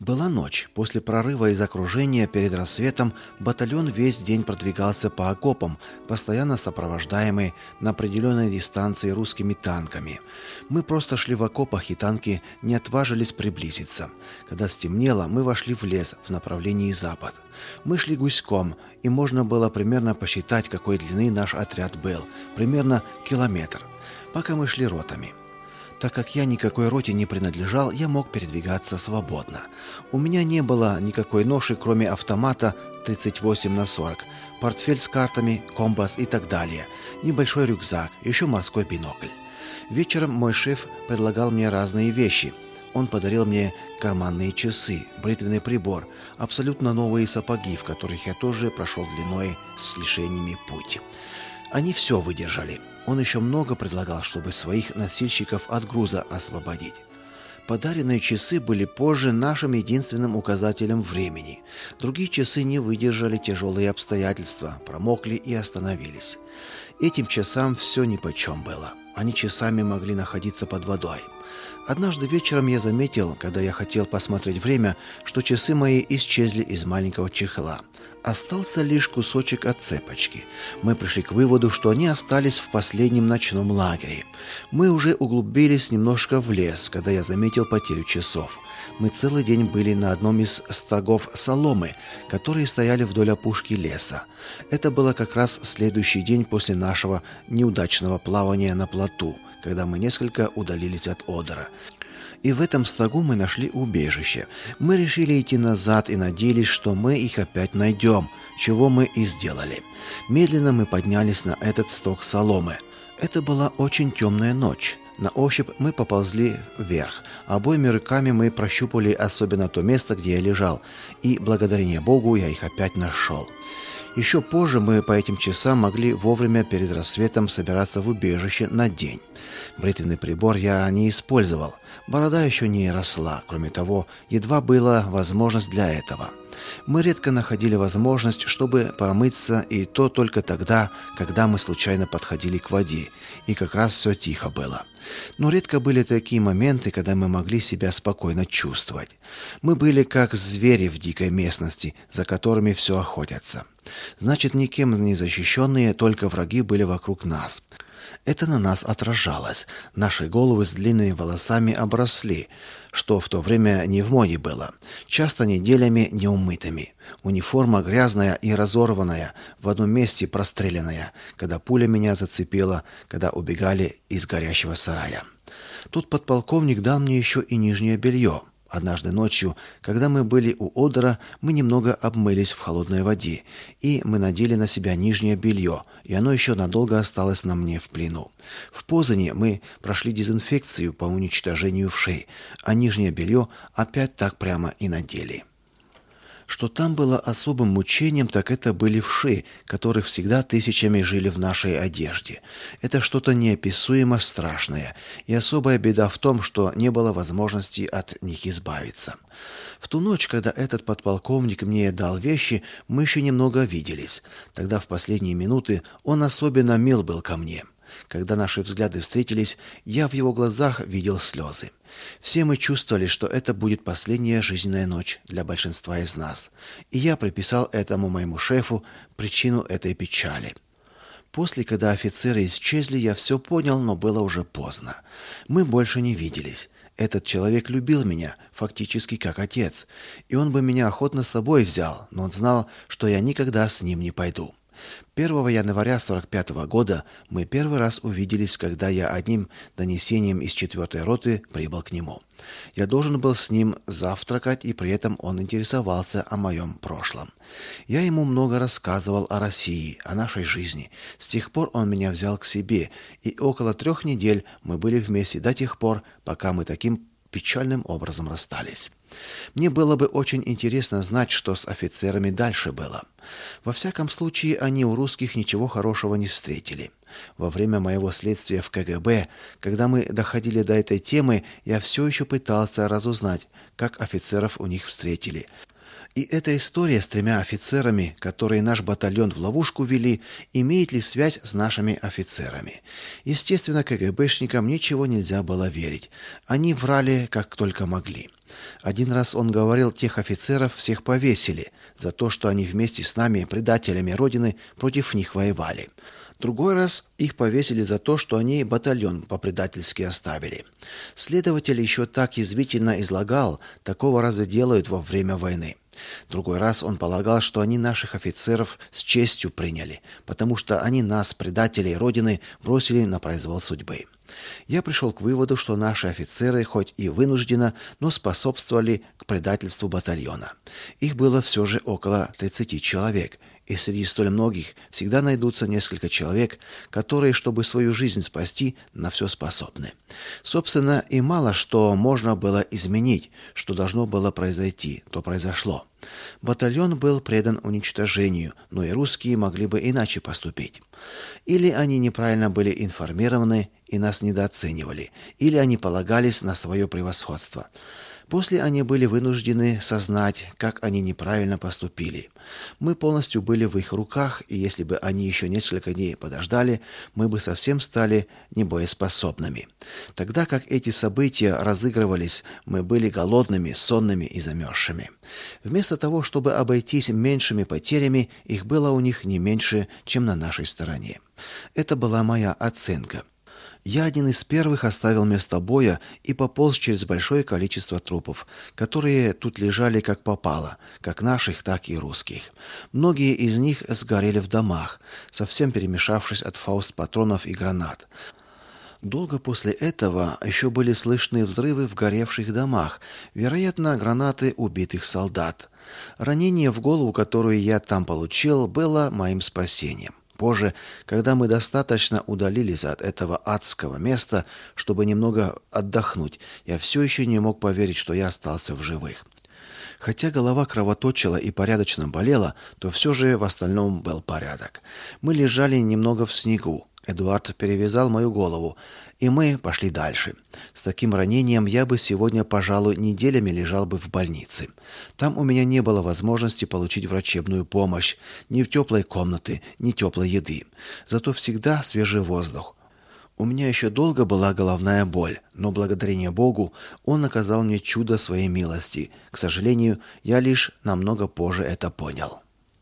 Была ночь. После прорыва из окружения перед рассветом батальон весь день продвигался по окопам, постоянно сопровождаемый на определенной дистанции русскими танками. Мы просто шли в окопах, и танки не отважились приблизиться. Когда стемнело, мы вошли в лес в направлении запад. Мы шли гуськом, и можно было примерно посчитать, какой длины наш отряд был. Примерно километр. Пока мы шли ротами. Так как я никакой роте не принадлежал, я мог передвигаться свободно. У меня не было никакой ноши, кроме автомата 38х40, портфель с картами, компас и так далее, небольшой рюкзак, еще морской бинокль. Вечером мой шеф предлагал мне разные вещи. Он подарил мне карманные часы, бритвенный прибор, абсолютно новые сапоги, в которых я тоже прошел длиной с лишениями путь. Они все выдержали. Он еще много предлагал, чтобы своих носильщиков от груза освободить. Подаренные часы были позже нашим единственным указателем времени. Другие часы не выдержали тяжелые обстоятельства, промокли и остановились. Этим часам все нипочем было. Они часами могли находиться под водой. Однажды вечером я заметил, когда я хотел посмотреть время, что часы мои исчезли из маленького чехла. Остался лишь кусочек от цепочки. Мы пришли к выводу, что они остались в последнем ночном лагере. Мы уже углубились немножко в лес, когда я заметил потерю часов. Мы целый день были на одном из стогов соломы, которые стояли вдоль опушки леса. Это было как раз следующий день после нашего неудачного плавания на плоту, когда мы несколько удалились от Одера. И в этом стогу мы нашли убежище. Мы решили идти назад и надеялись, что мы их опять найдем, чего мы и сделали. Медленно мы поднялись на этот стог соломы. Это была очень темная ночь. На ощупь мы поползли вверх. Обоими руками мы прощупали особенно то место, где я лежал, и, благодарение Богу, я их опять нашел. Еще позже мы по этим часам могли вовремя перед рассветом собираться в убежище на день. Бритвенный прибор я не использовал. Борода еще не росла. Кроме того, едва была возможность для этого. Мы редко находили возможность, чтобы помыться, и то только тогда, когда мы случайно подходили к воде, и как раз все тихо было. Но редко были такие моменты, когда мы могли себя спокойно чувствовать. Мы были как звери в дикой местности, за которыми все охотятся. Значит, никем не защищенные, только враги были вокруг нас. Это на нас отражалось. Наши головы с длинными волосами обросли, что в то время не в моде было, часто неделями неумытыми. Униформа грязная и разорванная, в одном месте простреленная, когда пуля меня зацепила, когда убегали из горящего сарая. Тут подполковник дал мне еще и нижнее белье. Однажды ночью, когда мы были у Одера, мы немного обмылись в холодной воде, и мы надели на себя нижнее белье, и оно еще надолго осталось на мне в плену. В Позане мы прошли дезинфекцию по уничтожению вшей, а нижнее белье опять так прямо и надели. Что там было особым мучением, так это были вши, которых всегда тысячами жили в нашей одежде. Это что-то неописуемо страшное, и особая беда в том, что не было возможности от них избавиться. В ту ночь, когда этот подполковник мне дал вещи, мы еще немного виделись. Тогда в последние минуты он особенно мил был ко мне. Когда наши взгляды встретились, я в его глазах видел слезы. Все мы чувствовали, что это будет последняя жизненная ночь для большинства из нас. И я приписал этому моему шефу причину этой печали. После, когда офицеры исчезли, я все понял, но было уже поздно. Мы больше не виделись. Этот человек любил меня, фактически как отец, и он бы меня охотно с собой взял, но он знал, что я никогда с ним не пойду. 1 января 45 года мы первый раз увиделись, когда я одним донесением из 4-й роты прибыл к нему. Я должен был с ним завтракать, и при этом он интересовался о моем прошлом. Я ему много рассказывал о России, о нашей жизни. С тех пор он меня взял к себе, и около 3 недель мы были вместе до тех пор, пока мы таким печальным образом расстались. Мне было бы очень интересно знать, что с офицерами дальше было. Во всяком случае, они у русских ничего хорошего не встретили. Во время моего следствия в КГБ, когда мы доходили до этой темы, я все еще пытался разузнать, как офицеров у них встретили. И эта история с 3 офицерами, которые наш батальон в ловушку вели, имеет ли связь с нашими офицерами? Естественно, КГБшникам ничего нельзя было верить. Они врали, как только могли. Один раз он говорил, тех офицеров всех повесили за то, что они вместе с нами, предателями Родины, против них воевали. Другой раз их повесили за то, что они батальон по-предательски оставили. Следователь еще так язвительно излагал, такого раза делают во время войны. Другой раз он полагал, что они наших офицеров с честью приняли, потому что они нас, предателей Родины, бросили на произвол судьбы. Я пришел к выводу, что наши офицеры, хоть и вынужденно, но способствовали к предательству батальона. Их было все же около 30 человек, и среди столь многих всегда найдутся несколько человек, которые, чтобы свою жизнь спасти, на все способны. Собственно, и мало что можно было изменить, что должно было произойти, то произошло. Батальон был предан уничтожению, но и русские могли бы иначе поступить. Или они неправильно были информированы и нас недооценивали, или они полагались на свое превосходство. После они были вынуждены сознать, как они неправильно поступили. Мы полностью были в их руках, и если бы они еще несколько дней подождали, мы бы совсем стали небоеспособными. Тогда как эти события разыгрывались, мы были голодными, сонными и замерзшими. Вместо того, чтобы обойтись меньшими потерями, их было у них не меньше, чем на нашей стороне. Это была моя оценка. Я один из первых оставил место боя и пополз через большое количество трупов, которые тут лежали как попало, как наших, так и русских. Многие из них сгорели в домах, совсем перемешавшись от фауст-патронов и гранат. Долго после этого еще были слышны взрывы в горевших домах, вероятно, гранаты убитых солдат. Ранение в голову, которое я там получил, было моим спасением. Позже, когда мы достаточно удалились от этого адского места, чтобы немного отдохнуть, я все еще не мог поверить, что я остался в живых. Хотя голова кровоточила и порядочно болела, то все же в остальном был порядок. Мы лежали немного в снегу. Эдуард перевязал мою голову, и мы пошли дальше. С таким ранением я бы сегодня, пожалуй, неделями лежал бы в больнице. Там у меня не было возможности получить врачебную помощь, ни теплой комнаты, ни теплой еды. Зато всегда свежий воздух. У меня еще долго была головная боль, но благодарение Богу Он оказал мне чудо своей милости. К сожалению, я лишь намного позже это понял.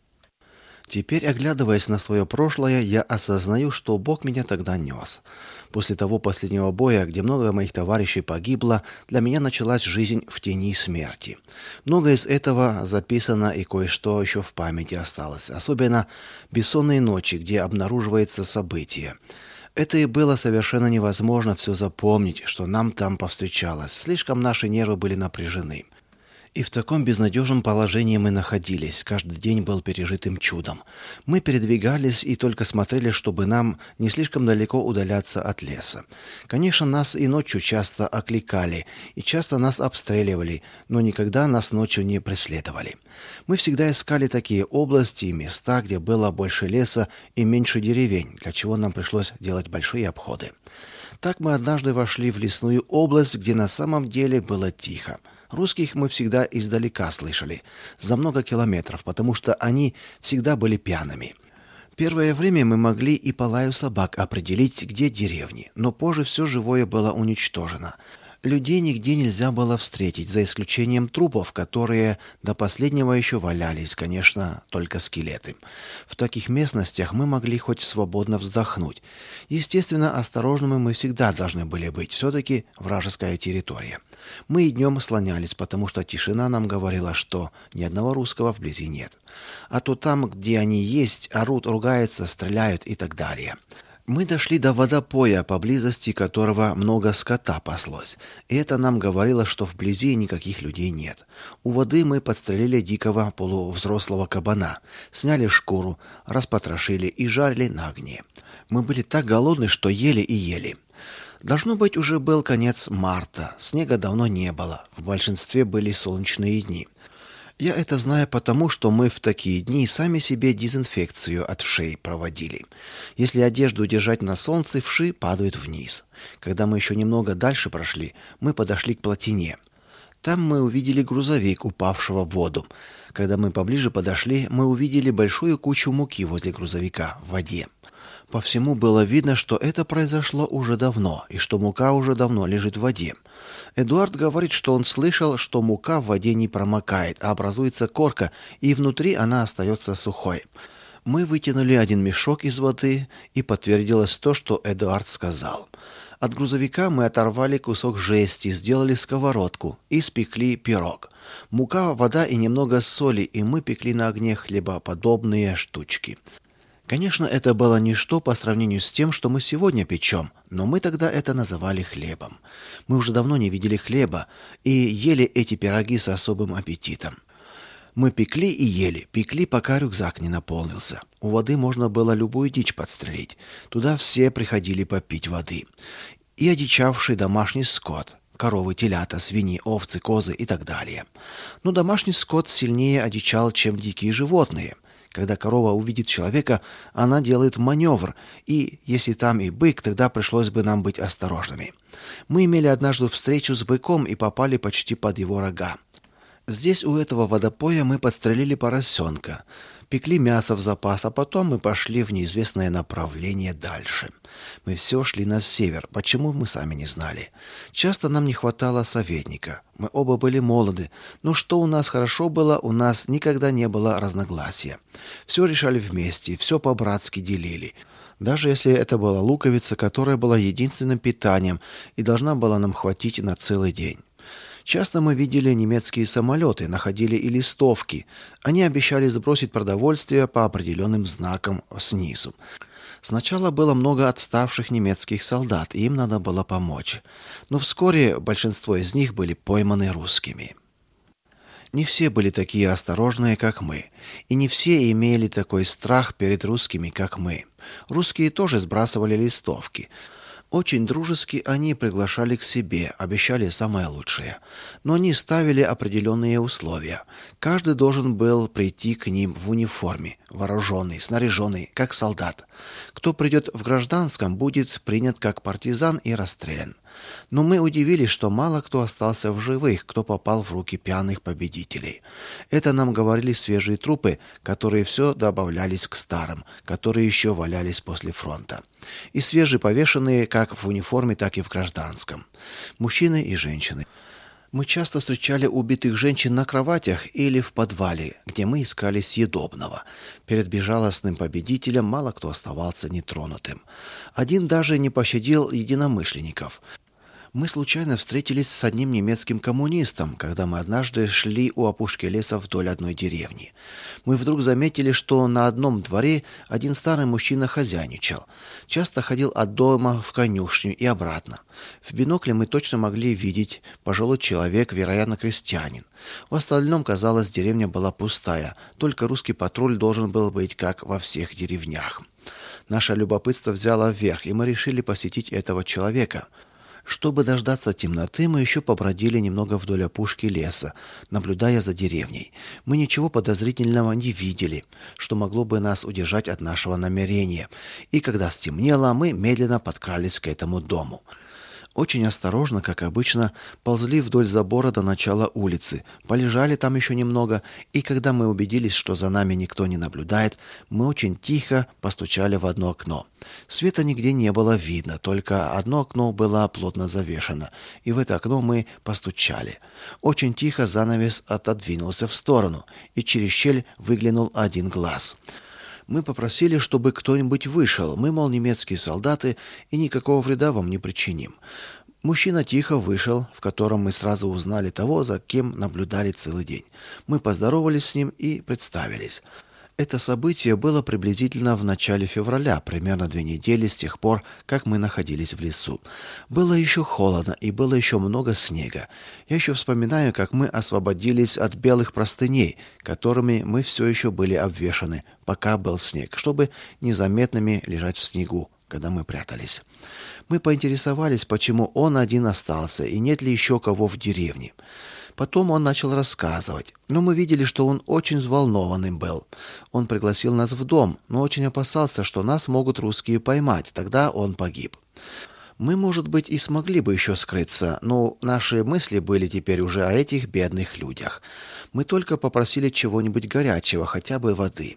Теперь, оглядываясь на свое прошлое, я осознаю, что Бог меня тогда нес. После того последнего боя, где много моих товарищей погибло, для меня началась жизнь в тени смерти. Многое из этого записано, и кое-что еще в памяти осталось. Особенно бессонные ночи, где обнаруживается событие. Это и было совершенно невозможно все запомнить, что нам там повстречалось. Слишком наши нервы были напряжены. И в таком безнадежном положении мы находились. Каждый день был пережитым чудом. Мы передвигались и только смотрели, чтобы нам не слишком далеко удаляться от леса. Конечно, нас и ночью часто окликали, и часто нас обстреливали, но никогда нас ночью не преследовали. Мы всегда искали такие области и места, где было больше леса и меньше деревень, для чего нам пришлось делать большие обходы. Так мы однажды вошли в лесную область, где на самом деле было тихо. Русских мы всегда издалека слышали, за много километров, потому что они всегда были пьяными. Первое время мы могли и по лаю собак определить, где деревни, но позже все живое было уничтожено. Людей нигде нельзя было встретить, за исключением трупов, которые до последнего еще валялись, конечно, только скелеты. В таких местностях мы могли хоть свободно вздохнуть. Естественно, осторожными мы всегда должны были быть, все-таки вражеская территория. Мы и днем слонялись, потому что тишина нам говорила, что ни одного русского вблизи нет. А то там, где они есть, орут, ругаются, стреляют и так далее. Мы дошли до водопоя, поблизости которого много скота паслось, и это нам говорило, что вблизи никаких людей нет. У воды мы подстрелили дикого полувзрослого кабана, сняли шкуру, распотрошили и жарили на огне. Мы были так голодны, что ели и ели. Должно быть, уже был конец марта, снега давно не было, в большинстве были солнечные дни. Я это знаю потому, что мы в такие дни сами себе дезинфекцию от вшей проводили. Если одежду держать на солнце, вши падают вниз. Когда мы еще немного дальше прошли, мы подошли к плотине. Там мы увидели грузовик, упавшего в воду. Когда мы поближе подошли, мы увидели большую кучу муки возле грузовика в воде. По всему было видно, что это произошло уже давно, и что мука уже давно лежит в воде. Эдуард говорит, что он слышал, что мука в воде не промокает, а образуется корка, и внутри она остается сухой. Мы вытянули один мешок из воды, и подтвердилось то, что Эдуард сказал. От грузовика мы оторвали кусок жести, сделали сковородку и спекли пирог. Мука, вода и немного соли, и мы пекли на огне хлебоподобные штучки. Конечно, это было ничто по сравнению с тем, что мы сегодня печем, но мы тогда это называли хлебом. Мы уже давно не видели хлеба и ели эти пироги с особым аппетитом. Мы пекли и ели, пекли, пока рюкзак не наполнился. У воды можно было любую дичь подстрелить. Туда все приходили попить воды. И одичавший домашний скот, коровы, телята, свиньи, овцы, козы и так далее. Но домашний скот сильнее одичал, чем дикие животные. Когда корова увидит человека, она делает маневр, и если там и бык, тогда пришлось бы нам быть осторожными. Мы имели однажды встречу с быком и попали почти под его рога. Здесь у этого водопоя мы подстрелили поросенка, пекли мясо в запас, а потом мы пошли в неизвестное направление дальше. Мы все шли на север, почему мы сами не знали. Часто нам не хватало советника. Мы оба были молоды, но что у нас хорошо было, у нас никогда не было разногласия. Все решали вместе, все по-братски делили. Даже если это была луковица, которая была единственным питанием и должна была нам хватить на целый день. Часто мы видели немецкие самолеты, находили и листовки. Они обещали сбросить продовольствие по определенным знакам снизу. Сначала было много отставших немецких солдат, и им надо было помочь. Но вскоре большинство из них были пойманы русскими. Не все были такие осторожные, как мы, и не все имели такой страх перед русскими, как мы. Русские тоже сбрасывали листовки. Очень дружески они приглашали к себе, обещали самое лучшее. Но они ставили определенные условия. Каждый должен был прийти к ним в униформе, вооруженный, снаряженный, как солдат. Кто придет в гражданском, будет принят как партизан и расстрелян. Но мы удивились, что мало кто остался в живых, кто попал в руки пьяных победителей. Это нам говорили свежие трупы, которые все добавлялись к старым, которые еще валялись после фронта. И свежие повешенные как в униформе, так и в гражданском. Мужчины и женщины. Мы часто встречали убитых женщин на кроватях или в подвале, где мы искали съедобного. Перед безжалостным победителем мало кто оставался нетронутым. Один даже не пощадил единомышленников. Мы случайно встретились с одним немецким коммунистом, когда мы однажды шли у опушки леса вдоль одной деревни. Мы вдруг заметили, что на одном дворе один старый мужчина хозяйничал. Часто ходил от дома в конюшню и обратно. В бинокле мы точно могли видеть пожилой человек, вероятно, крестьянин. В остальном, казалось, деревня была пустая, только русский патруль должен был быть, как во всех деревнях. Наше любопытство взяло вверх, и мы решили посетить этого человека. Чтобы дождаться темноты, мы еще побродили немного вдоль опушки леса, наблюдая за деревней. Мы ничего подозрительного не видели, что могло бы нас удержать от нашего намерения. И когда стемнело, мы медленно подкрались к этому дому. Очень осторожно, как обычно, ползли вдоль забора до начала улицы, полежали там еще немного, и когда мы убедились, что за нами никто не наблюдает, мы очень тихо постучали в одно окно. Света нигде не было видно, только одно окно было плотно завешено, и в это окно мы постучали. Очень тихо занавес отодвинулся в сторону, и через щель выглянул один глаз. Мы попросили, чтобы кто-нибудь вышел. Мы, мол, немецкие солдаты, и никакого вреда вам не причиним. Мужчина тихо вышел, в котором мы сразу узнали того, за кем наблюдали целый день. Мы поздоровались с ним и представились. Это событие было приблизительно в начале февраля, примерно 2 недели с тех пор, как мы находились в лесу. Было еще холодно и было еще много снега. Я еще вспоминаю, как мы освободились от белых простыней, которыми мы все еще были обвешаны, пока был снег, чтобы незаметными лежать в снегу, когда мы прятались. Мы поинтересовались, почему он один остался и нет ли еще кого в деревне. Потом он начал рассказывать, но мы видели, что он очень взволнованным был. Он пригласил нас в дом, но очень опасался, что нас могут русские поймать, тогда он погиб. Мы, может быть, и смогли бы еще скрыться, но наши мысли были теперь уже о этих бедных людях. Мы только попросили чего-нибудь горячего, хотя бы воды.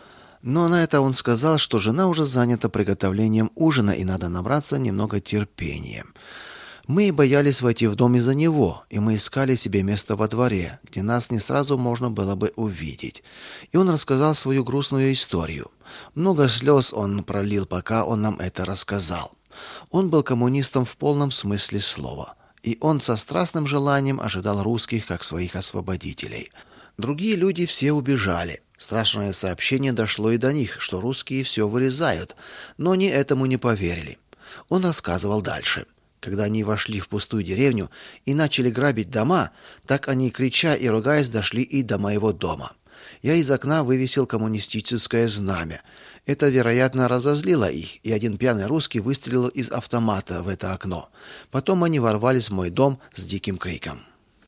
Но на это он сказал, что жена уже занята приготовлением ужина и надо набраться немного терпения. Мы боялись войти в дом из-за него, и мы искали себе место во дворе, где нас не сразу можно было бы увидеть. И он рассказал свою грустную историю. Много слез он пролил, пока он нам это рассказал. Он был коммунистом в полном смысле слова, и он со страстным желанием ожидал русских как своих освободителей. Другие люди все убежали. Страшное сообщение дошло и до них, что русские все вырезают, но они этому не поверили. Он рассказывал дальше. Когда они вошли в пустую деревню и начали грабить дома, так они, крича и ругаясь, дошли и до моего дома. Я из окна вывесил коммунистическое знамя. Это, вероятно, разозлило их, и один пьяный русский выстрелил из автомата в это окно. Потом они ворвались в мой дом с диким криком.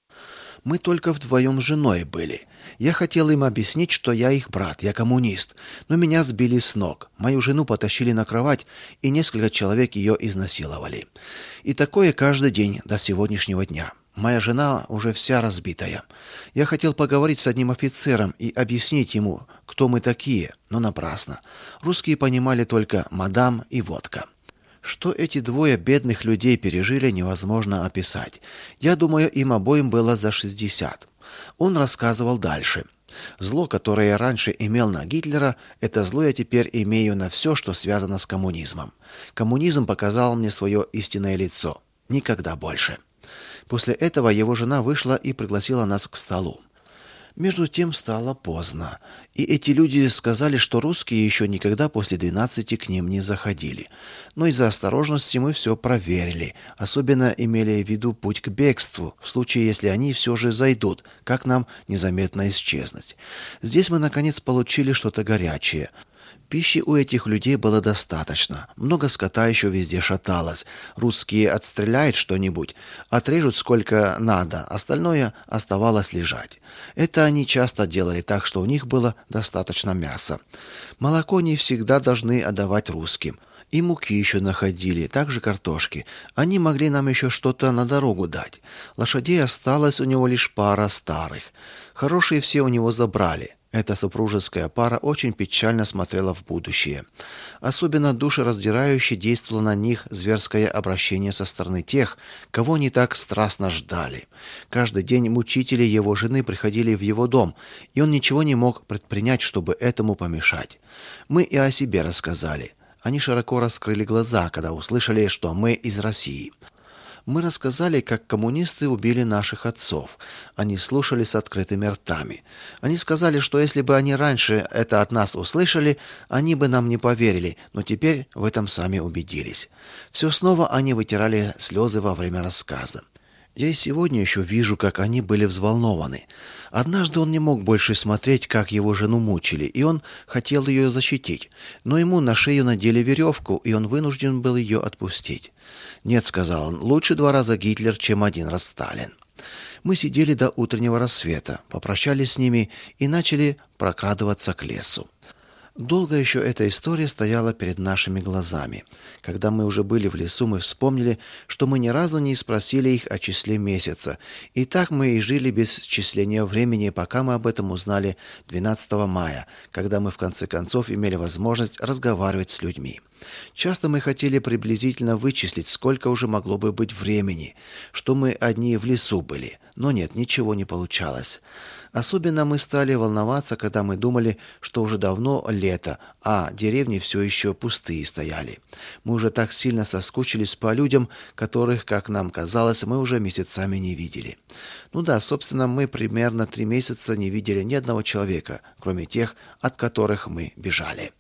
Мы только вдвоем с женой были. Я хотел им объяснить, что я их брат, я коммунист, но меня сбили с ног. Мою жену потащили на кровать, и несколько человек ее изнасиловали. И такое каждый день до сегодняшнего дня. Моя жена уже вся разбитая. Я хотел поговорить с одним офицером и объяснить ему, кто мы такие, но напрасно. Русские понимали только мадам и водка. Что эти двое бедных людей пережили, невозможно описать. Я думаю, им обоим было за 60. Он рассказывал дальше. Зло, которое я раньше имел на Гитлера, это зло я теперь имею на все, что связано с коммунизмом. Коммунизм показал мне свое истинное лицо. Никогда больше. После этого его жена вышла и пригласила нас к столу. Между тем стало поздно, и эти люди сказали, что русские еще никогда после 12 к ним не заходили. Но из-за осторожности мы все проверили, особенно имели в виду путь к бегству, в случае, если они все же зайдут, как нам незаметно исчезнуть. Здесь мы, наконец, получили что-то горячее. Пищи у этих людей было достаточно. Много скота еще везде шаталось. Русские отстреляют что-нибудь, отрежут сколько надо, остальное оставалось лежать. Это они часто делали так, что у них было достаточно мяса. Молоко не всегда должны отдавать русским. И муки еще находили, также картошки. Они могли нам еще что-то на дорогу дать. Лошадей осталось у него лишь пара старых. Хорошие все у него забрали. Эта супружеская пара очень печально смотрела в будущее. Особенно душераздирающе действовало на них зверское обращение со стороны тех, кого они так страстно ждали. Каждый день мучители его жены приходили в его дом, и он ничего не мог предпринять, чтобы этому помешать. Мы и о себе рассказали. Они широко раскрыли глаза, когда услышали, что мы из России. Мы рассказали, как коммунисты убили наших отцов. Они слушали с открытыми ртами. Они сказали, что если бы они раньше это от нас услышали, они бы нам не поверили, но теперь в этом сами убедились. Все снова они вытирали слезы во время рассказа. Я и сегодня еще вижу, как они были взволнованы. Однажды он не мог больше смотреть, как его жену мучили, и он хотел ее защитить. Но ему на шею надели веревку, и он вынужден был ее отпустить. «Нет», — сказал он, — «лучше 2 раза Гитлер, чем 1 раз Сталин». Мы сидели до утреннего рассвета, попрощались с ними и начали прокрадываться к лесу. Долго еще эта история стояла перед нашими глазами. Когда мы уже были в лесу, мы вспомнили, что мы ни разу не спросили их о числе месяца. И так мы и жили без счисления времени, пока мы об этом узнали 12 мая, когда мы в конце концов имели возможность разговаривать с людьми. Часто мы хотели приблизительно вычислить, сколько уже могло бы быть времени, что мы одни в лесу были, но нет, ничего не получалось. Особенно мы стали волноваться, когда мы думали, что уже давно лето, а деревни все еще пустые стояли. Мы уже так сильно соскучились по людям, которых, как нам казалось, мы уже месяцами не видели. Ну да, собственно, мы примерно 3 месяца не видели ни одного человека, кроме тех, от которых мы бежали.